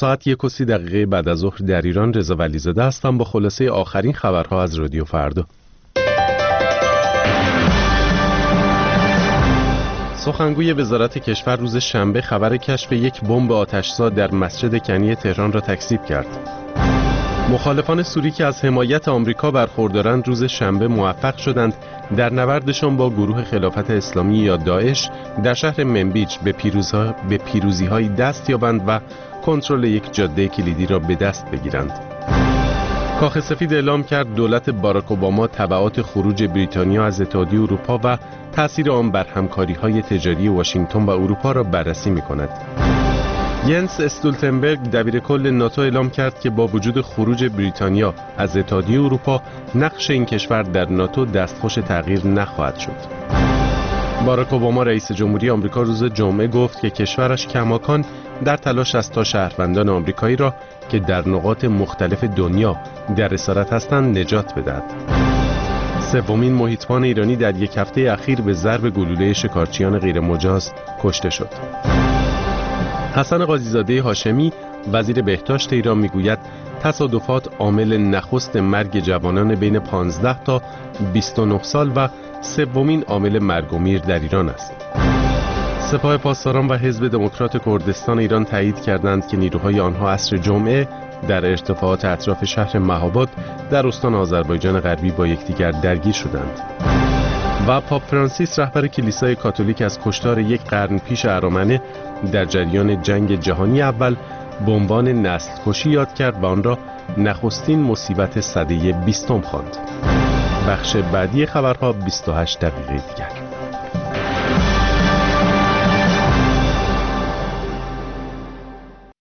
ساعت 1:30 بعد از ظهر در ایران. رضا ولیزاده هستم با خلاصه آخرین خبرها از رادیو فردا. سخنگوی وزارت کشور روز شنبه خبر کشف یک بمب آتش‌زا در مسجد کنی تهران را تکذیب کرد. مخالفان سوری که از حمایت آمریکا برخوردارند روز شنبه موفق شدند در نبردشان با گروه خلافت اسلامی یا داعش در شهر منبیج به پیروزی‌های دست یابند و کنترل یک جاده کلیدی را به دست بگیرند. کاخ سفید اعلام کرد دولت باراک اوباما تبعات خروج بریتانیا از اتحادیه اروپا و تأثیر آن بر همکاری‌های تجاری واشنگتن و اروپا را بررسی می‌کند. ینس استولتنبرگ دبیرکل ناتو اعلام کرد که با وجود خروج بریتانیا از اتحادیه اروپا نقش این کشور در ناتو دستخوش تغییر نخواهد شد. باراک اوباما رئیس جمهوری آمریکا روز جمعه گفت که کشورش کماکان در تلاش است تا شهروندان آمریکایی را که در نقاط مختلف دنیا در اسارت هستند نجات بدهد. سومین محیطبان ایرانی در یک هفته اخیر به ضرب گلوله شکارچیان غیرمجاز کشته شد. حسن قاضیزاده هاشمی وزیر بهداشت ایران میگوید تصادفات عامل نخست مرگ جوانان بین 15 تا 29 سال و سومین عامل مرگ و میر در ایران است. سپاه پاسداران و حزب دموکرات کردستان ایران تایید کردند که نیروهای آنها عصر جمعه در ارتفاعات اطراف شهر مهاباد در استان آذربایجان غربی با یکدیگر درگیر شدند. و پاپ فرانسیس رهبر کلیسای کاتولیک از کشتار یک قرن پیش ارامنه در جریان جنگ جهانی اول به عنوان نسل کشی یاد کرد و آن را نخستین مصیبت سده 20 خواند. بخش بعدی خبرها 28 دقیقه دیگر.